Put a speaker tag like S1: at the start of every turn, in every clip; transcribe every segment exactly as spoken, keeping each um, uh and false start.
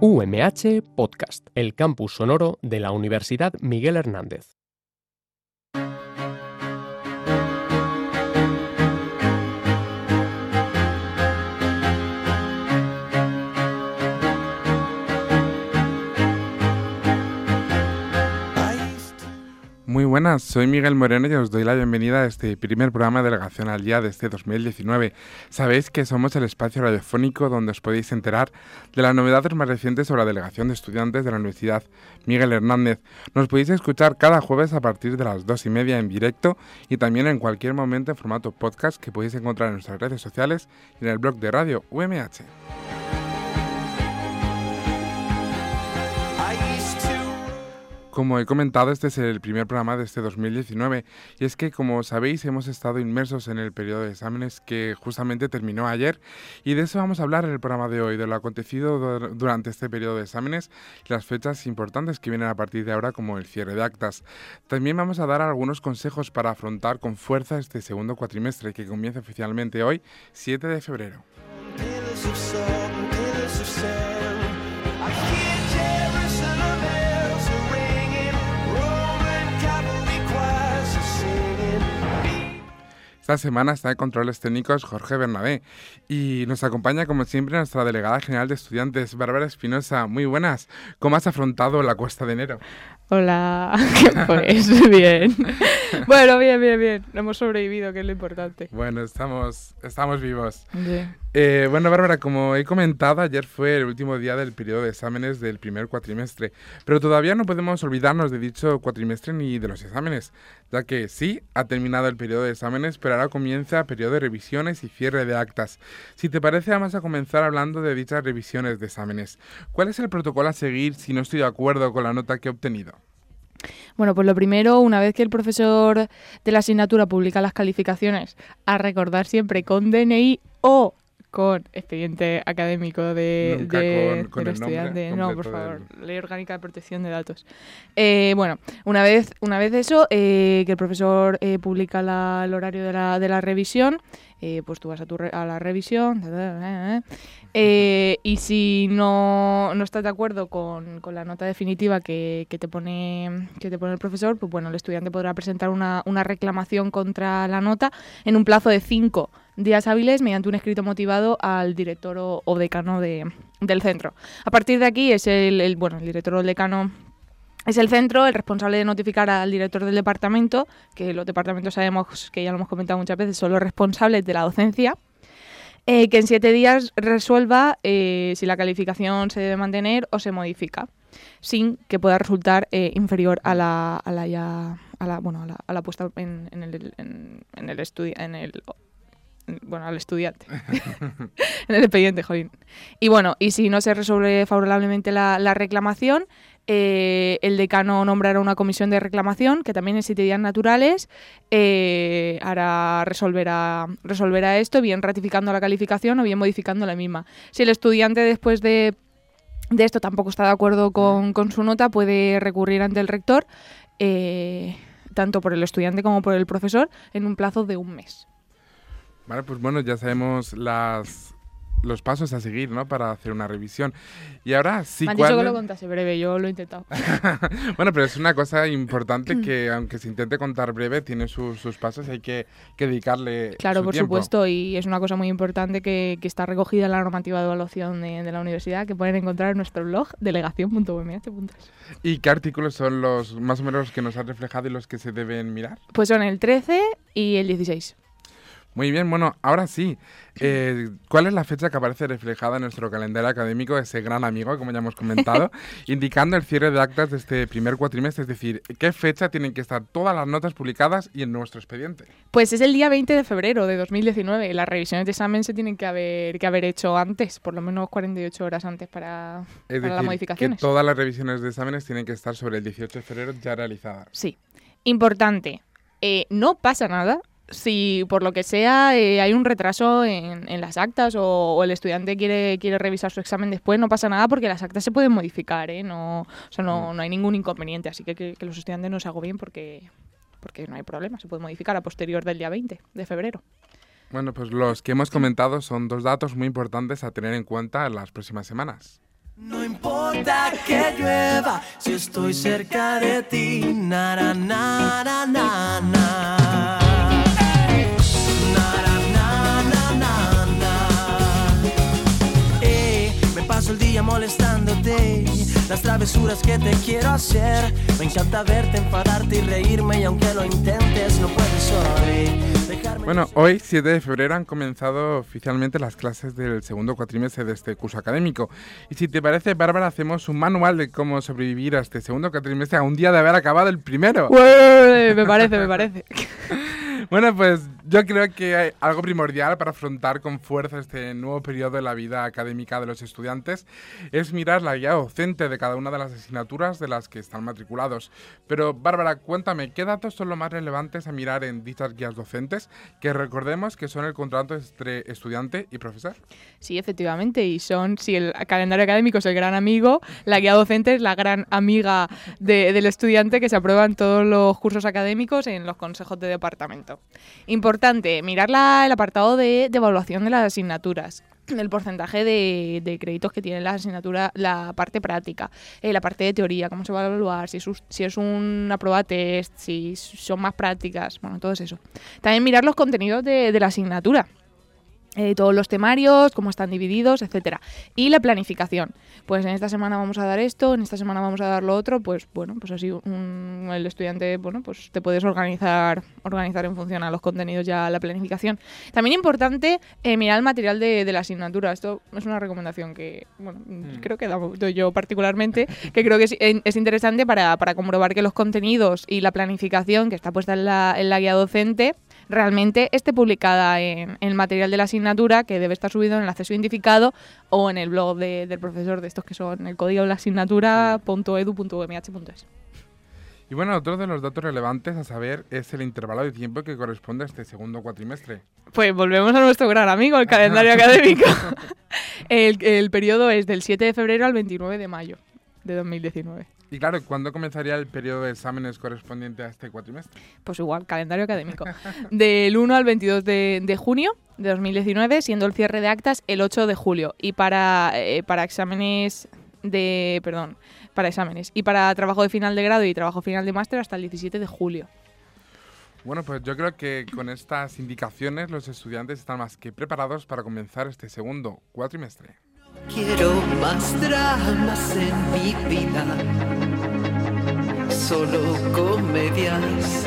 S1: U M H Podcast, el campus sonoro de la Universidad Miguel Hernández.
S2: Muy buenas, soy Miguel Moreno y os doy la bienvenida a este primer programa de Delegación al Día de este dos mil diecinueve. Sabéis que somos el espacio radiofónico donde os podéis enterar de las novedades más recientes sobre la Delegación de Estudiantes de la Universidad Miguel Hernández. Nos podéis escuchar cada jueves a partir de las dos y media en directo y también en cualquier momento en formato podcast que podéis encontrar en nuestras redes sociales y en el blog de radio U M H. Como he comentado, este es el primer programa de este dos mil diecinueve y es que, como sabéis, hemos estado inmersos en el periodo de exámenes que justamente terminó ayer y de eso vamos a hablar en el programa de hoy, de lo acontecido durante este periodo de exámenes y las fechas importantes que vienen a partir de ahora, como el cierre de actas. También vamos a dar algunos consejos para afrontar con fuerza este segundo cuatrimestre que comienza oficialmente hoy, siete de febrero. Esta semana está en controles técnicos Jorge Bernabé y nos acompaña como siempre nuestra delegada general de estudiantes, Bárbara Espinosa. Muy buenas, ¿cómo has afrontado la cuesta de enero?
S3: Hola, pues bien. Bueno, bien, bien, bien. Hemos sobrevivido, que es lo importante.
S2: Bueno, estamos, estamos vivos.
S3: Sí.
S2: Eh, bueno, Bárbara, como he comentado, ayer fue el último día del periodo de exámenes del primer cuatrimestre, pero todavía no podemos olvidarnos de dicho cuatrimestre ni de los exámenes, ya que sí, ha terminado el periodo de exámenes, pero ahora comienza el periodo de revisiones y cierre de actas. Si te parece, vamos a comenzar hablando de dichas revisiones de exámenes. ¿Cuál es el protocolo a seguir si no estoy de acuerdo con la nota que he obtenido?
S3: Bueno, pues lo primero, una vez que el profesor de la asignatura publica las calificaciones, a recordar siempre con D N I o con expediente académico de,
S2: Nunca
S3: de,
S2: con, con
S3: del
S2: el
S3: estudiante.
S2: nombre
S3: No, por
S2: completo
S3: favor,
S2: del...
S3: Ley Orgánica de Protección de Datos. Eh, bueno, una vez, una vez eso, eh, que el profesor eh, publica la, el horario de la, de la revisión, eh, pues tú vas a, tu re, a la revisión, eh, y si no, no estás de acuerdo con, con la nota definitiva que, que, te pone, que te pone el profesor, pues bueno, el estudiante podrá presentar una, una reclamación contra la nota en un plazo de cinco días hábiles mediante un escrito motivado al director o, o decano de, del centro. A partir de aquí es el, el, bueno, el director o el decano es el centro el responsable de notificar al director del departamento, que los departamentos sabemos, que ya lo hemos comentado muchas veces, son los responsables de la docencia, eh, que en siete días resuelva eh, si la calificación se debe mantener o se modifica, sin que pueda resultar eh, inferior a la, a la ya a la bueno a la, a la puesta en, en el en, en el estudio en el bueno, al estudiante, en el expediente, jolín. Y bueno, y si no se resuelve favorablemente la, la reclamación, eh, el decano nombrará una comisión de reclamación que también en siete días naturales eh, hará, resolverá, resolverá esto, bien ratificando la calificación o bien modificando la misma. Si el estudiante después de, de esto tampoco está de acuerdo con, con su nota, puede recurrir ante el rector, eh, tanto por el estudiante como por el profesor, en un plazo de un mes.
S2: Vale, pues bueno, ya sabemos las, los pasos a seguir, ¿no?, para hacer una revisión. Y ahora sí...
S3: Me han dicho que lo contase breve, yo lo he intentado.
S2: Bueno, pero es una cosa importante que, aunque se intente contar breve, tiene sus, sus pasos y hay que, que dedicarle
S3: Claro,
S2: su
S3: por
S2: tiempo.
S3: supuesto, y es una cosa muy importante que, que está recogida en la normativa de evaluación de, de la universidad, que pueden encontrar en nuestro blog, delegación punto u m h punto es.
S2: ¿Y qué artículos son los más o menos los que nos han reflejado y los que se deben mirar?
S3: Pues son el trece y el dieciséis.
S2: Muy bien, bueno, ahora sí. Eh, ¿Cuál es la fecha que aparece reflejada en nuestro calendario académico, ese gran amigo, como ya hemos comentado, indicando el cierre de actas de este primer cuatrimestre? Es decir, ¿qué fecha tienen que estar todas las notas publicadas y en nuestro expediente?
S3: Pues es el día veinte de febrero de dos mil diecinueve. Las revisiones de examen se tienen que haber, que haber hecho antes, por lo menos cuarenta y ocho horas antes para,
S2: es
S3: para
S2: decir,
S3: las modificaciones.
S2: Que todas las revisiones de exámenes tienen que estar sobre el dieciocho de febrero ya realizadas.
S3: Sí. Importante, eh, no pasa nada si por lo que sea eh, hay un retraso en, en las actas o, o el estudiante quiere, quiere revisar su examen después, no pasa nada porque las actas se pueden modificar, ¿eh? No, o sea, no, no hay ningún inconveniente, así que, que que los estudiantes no se agobien porque, porque no hay problema, se puede modificar a posterior del día veinte de febrero.
S2: Bueno, pues los que hemos comentado son dos datos muy importantes a tener en cuenta en las próximas semanas.
S4: No importa que llueva, si estoy cerca de ti, na na na na na na. Paso el día molestándote, las travesuras que te quiero hacer. Me encanta verte, enfadarte y reírme, y aunque lo intentes no puedes hoy dejarme.
S2: Bueno, hoy, siete de febrero, han comenzado oficialmente las clases del segundo cuatrimestre de este curso académico. Y si te parece, Bárbara, hacemos un manual de cómo sobrevivir a este segundo cuatrimestre a un día de haber acabado el primero.
S3: Ué, me parece, me parece.
S2: Bueno, pues yo creo que hay algo primordial para afrontar con fuerza este nuevo periodo de la vida académica de los estudiantes es mirar la guía docente de cada una de las asignaturas de las que están matriculados. Pero, Bárbara, cuéntame, ¿qué datos son los más relevantes a mirar en dichas guías docentes? Que recordemos que son el contrato entre estudiante y profesor.
S3: Sí, efectivamente, y son, si el calendario académico es el gran amigo, la guía docente es la gran amiga de, del estudiante que se aprueba en todos los cursos académicos en los consejos de departamento. Importante, mirar la, el apartado de, de evaluación de las asignaturas, el porcentaje de, de créditos que tiene la asignatura, la parte práctica, eh, la parte de teoría, cómo se va a evaluar, si es, si es una prueba test, si son más prácticas, bueno, todo eso. También mirar los contenidos de, de la asignatura. Eh, todos los temarios, cómo están divididos, etcétera. Y la planificación. Pues en esta semana vamos a dar esto, en esta semana vamos a dar lo otro, pues bueno, pues así un, el estudiante, bueno, pues te puedes organizar organizar en función a los contenidos ya la planificación. También importante eh, mirar el material de, de la asignatura. Esto es una recomendación que, bueno, mm. creo que doy yo particularmente, que creo que es, es interesante para, para comprobar que los contenidos y la planificación que está puesta en la, en la guía docente realmente esté publicada en, en el material de la asignatura, que debe estar subido en el acceso identificado o en el blog de, del profesor, de estos que son el código de la asignatura punto edu punto u m h punto es.
S2: Y bueno, otro de los datos relevantes a saber es el intervalo de tiempo que corresponde a este segundo cuatrimestre.
S3: Pues volvemos a nuestro gran amigo, el calendario académico. El, el periodo es del siete de febrero al veintinueve de mayo de dos mil diecinueve.
S2: Y claro, ¿cuándo comenzaría el periodo de exámenes correspondiente a este cuatrimestre?
S3: Pues igual, calendario académico. Del uno al veintidós de, de junio de dos mil diecinueve, siendo el cierre de actas el ocho de julio. Y para, eh, para exámenes de... Perdón, para exámenes. Y para trabajo de final de grado y trabajo final de máster hasta el diecisiete de julio.
S2: Bueno, pues yo creo que con estas indicaciones los estudiantes están más que preparados para comenzar este segundo cuatrimestre.
S4: Quiero más dramas en mi vida, solo comedias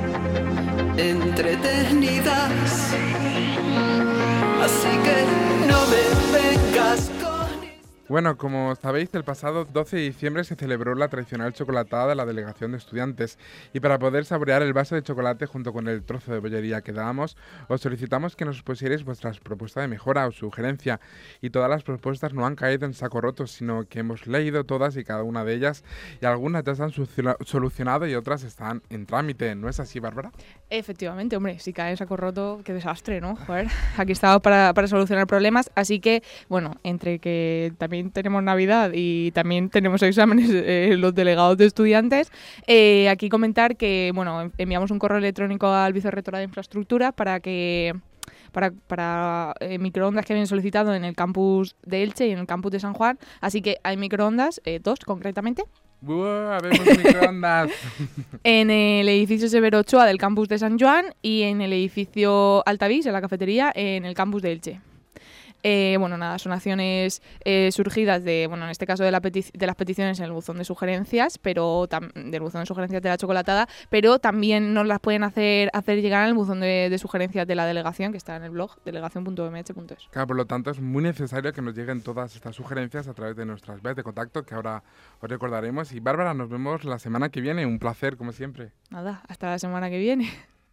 S4: entretenidas, así que no me vengas con...
S2: Bueno, como sabéis, el pasado doce de diciembre se celebró la tradicional chocolatada de la delegación de estudiantes y para poder saborear el vaso de chocolate junto con el trozo de bollería que dábamos, os solicitamos que nos pusierais vuestras propuestas de mejora o sugerencia, y todas las propuestas no han caído en saco roto, sino que hemos leído todas y cada una de ellas y algunas ya se han solucionado y otras están en trámite, ¿no es así, Bárbara?
S3: Efectivamente, hombre, si cae en saco roto, qué desastre, ¿no? Joder, aquí estamos para, para solucionar problemas, así que, bueno, entre que también tenemos Navidad y también tenemos exámenes eh, los delegados de estudiantes, eh, aquí comentar que, bueno, enviamos un correo electrónico al vicerrectorado de infraestructura para que para, para eh, microondas que habían solicitado en el campus de Elche y en el campus de San Juan, así que hay microondas, eh, dos concretamente.
S2: ¡Buah! ¡Vemos microondas!
S3: En el edificio Severo Ochoa del campus de San Juan y en el edificio Altavís, en la cafetería, en el campus de Elche. Eh, bueno, nada, son acciones eh, surgidas de, bueno, en este caso de, la peti- de las peticiones en el buzón de sugerencias, pero tam- del buzón de sugerencias de la chocolatada, pero también nos las pueden hacer hacer llegar al buzón de, de sugerencias de la delegación, que está en el blog delegación punto u m h punto es.
S2: Claro, por lo tanto es muy necesario que nos lleguen todas estas sugerencias a través de nuestras vías de contacto, que ahora os recordaremos. Y Bárbara, nos vemos la semana que viene. Un placer, como siempre.
S3: Nada, hasta la semana que viene.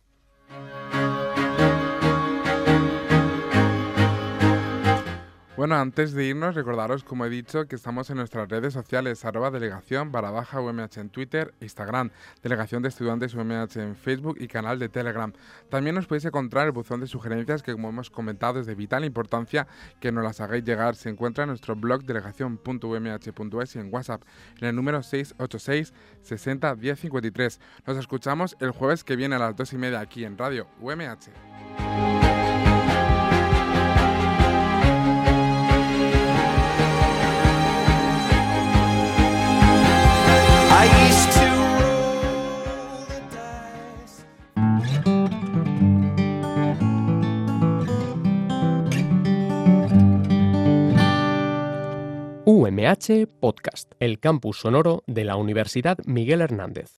S2: Bueno, antes de irnos, recordaros, como he dicho, que estamos en nuestras redes sociales, arroba delegación barra baja U M H en Twitter, Instagram, Delegación de Estudiantes U M H en Facebook y canal de Telegram. También os podéis encontrar el buzón de sugerencias que, como hemos comentado, es de vital importancia que nos las hagáis llegar. Se encuentra en nuestro blog delegación punto u m h punto es y en WhatsApp, en el número seis ocho seis, sesenta, diez cincuenta y tres. Nos escuchamos el jueves que viene a las dos y media aquí en Radio U M H.
S1: U M H Podcast, el campus sonoro de la Universidad Miguel Hernández.